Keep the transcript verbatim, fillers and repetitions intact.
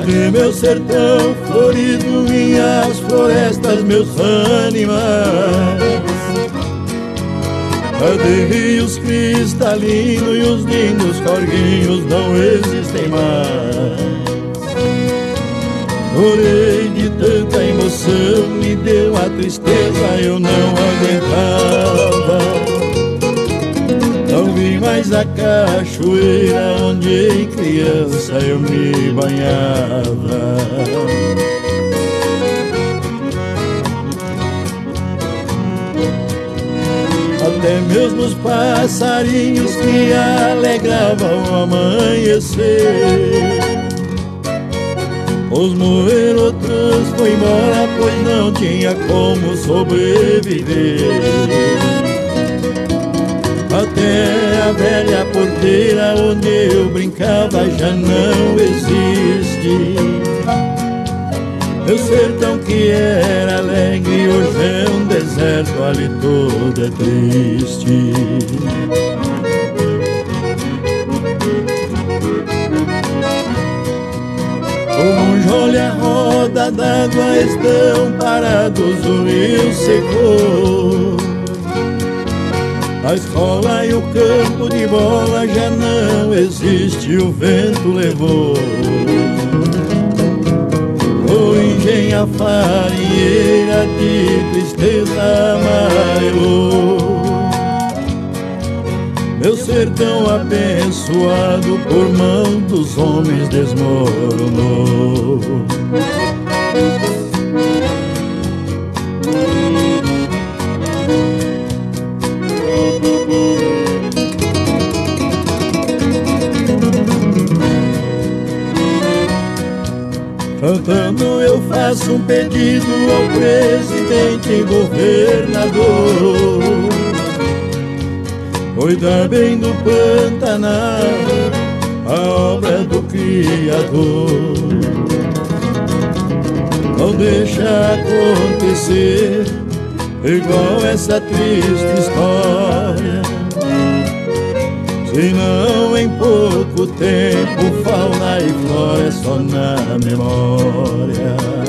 Cadê meu sertão florido, minhas florestas, meus animais? Cadê rios cristalinos e os lindos corguinhos não existem mais? Chorei de tanta emoção, me deu a tristeza, eu não aguentava. Não vi mais a cachoeira onde em criança eu me banhava. Até mesmo os passarinhos que alegravam o amanhecer, os morreram, outros foi embora, pois não tinha como sobreviver. Até a velha porteira onde eu brincava já não existe. Meu sertão que era alegre hoje é um deserto, ali todo é triste. Como olha a roda d'água estão parados, o rio secou. A escola e o campo de bola já não existe, o vento levou. O engenho, a farinheira de tristeza amarelou. Meu sertão abençoado por mão dos homens desmoronou. Cantando eu faço um pedido ao presidente e governador: cuida bem do Pantanal, a obra do Criador. Não deixa acontecer igual essa triste história, senão em pouco tempo fauna e flora é só na memória.